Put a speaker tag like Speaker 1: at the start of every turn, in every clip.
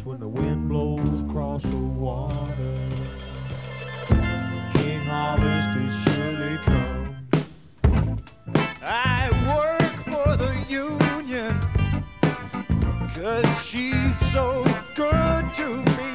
Speaker 1: rice when the wind blows across the water. King Harvest is surely come. I work for the union 'cause she's so good to me,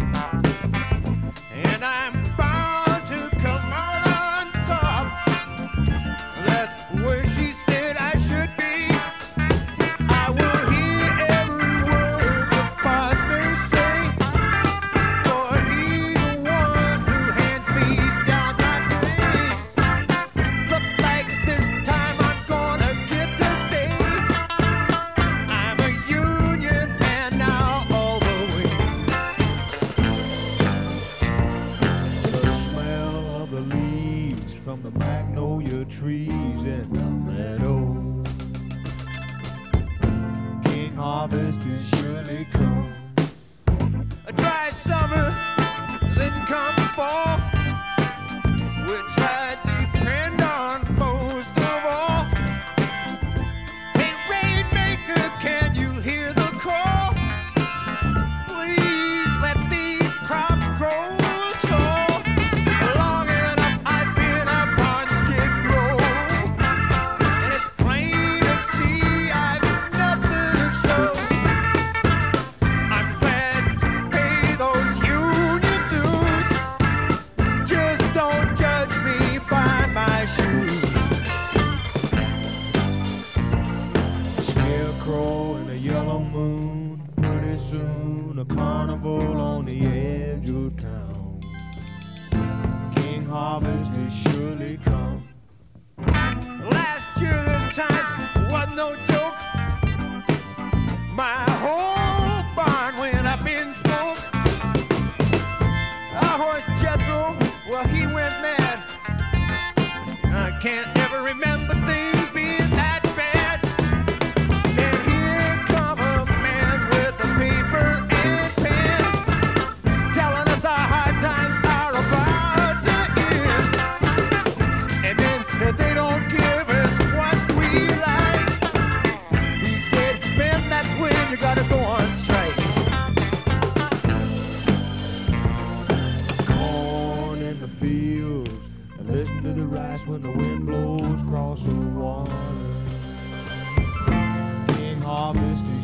Speaker 1: and I'm bound to come out on top. That's where she said I should be. I will hear every word the boss may say, for he's the one who hands me down my pay. Looks like this time I'm gonna get to stay. I'm a union man now all the way. The smell of the leaves from the magnolia trees in the meadow. King Harvest is surely come. A dry summer, then come fall, which I depend on most of all. Hey, Rainmaker, can you hear the call? Please let these crops grow tall. Long enough I've been up on Skid Row, and it's plain to see I've nothing to show. I'm glad to pay those union dues. Just don't judge me by my shoes. Scarecrow and a yellow moon, pretty soon a carnival on the edge of town. King Harvest is surely come. Last year this time was no joke. My whole barn went up in smoke. Our horse Jethro, well, he went mad. I can't ever remember things being that bad. Then here come a man with a paper and pen, telling us our hard times are about to end. And then if they don't give us what we like, he said, Ben, that's when you gotta go on strike. Corn in the fields, and listen to the rice when the wind blows across the water. King Harvest